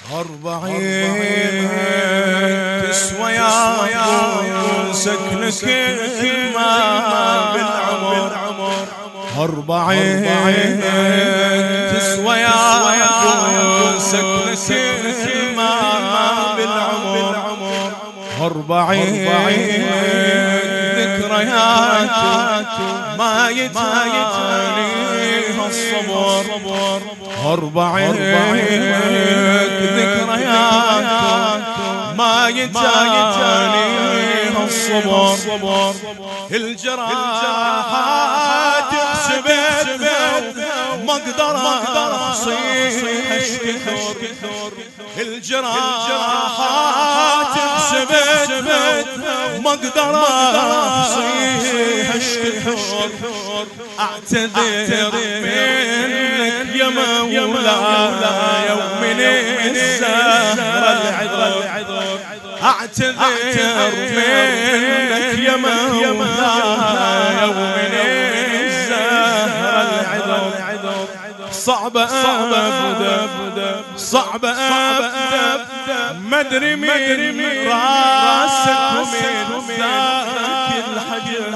40 تسوى يا سكن كلمة بالعمر 40 تسوى يا سكن كلمة بالعمر 40 ذكريات ما يتاليها الصبر 40 ذكريات ما يتاليها الصبر الجراحات حسبت ما اقدر اصيح اشتكر الجراحات حسبت ما اقدر اصيح اشتكر اعتذر منك يا مولاي ومن السهر العذر اعتذر منك يا مولاي ومن السهر العذر صعب أبدا ما ادري من راسك ومن ذاك الحجر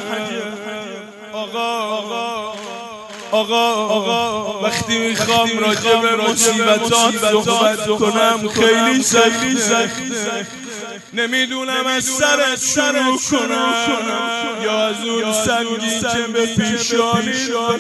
آقا وقتی میخوام راجب مصیبتات صحبت کنم خیلی سخته نمیدونم از سرت شروع کنم یا از اون سنگی که به پیشانی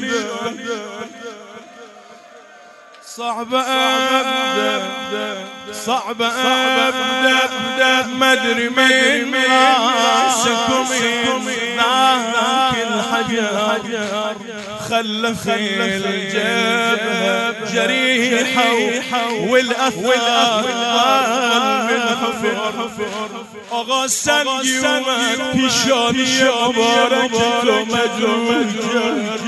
صعب أبدأ ما أدري من راسك ومن ذاك الحجر خلف الجبهة جريحة والأثار من حفر آقا سنگی اومد پیشانی مبارک تو مجروح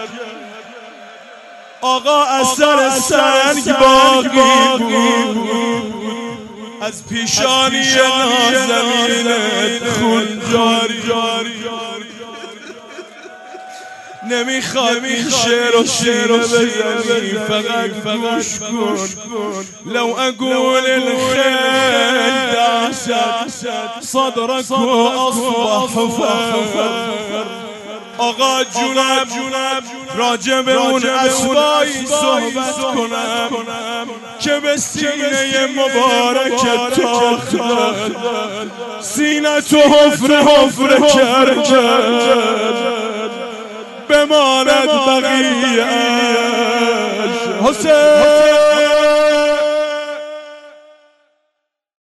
آقا اثر سنگ باقی بود از پیشانی نازنینت خون جاری نمیخواد این شعر و بزنی فقط گوش کن لو اقول الخيل داست صدرك واصبح فخر آقا جونم راجب اون اسبایی صحبت کنم که به سینه مبارک تاختن سینه تو حفره کرد بماند بقیه‌اش حسین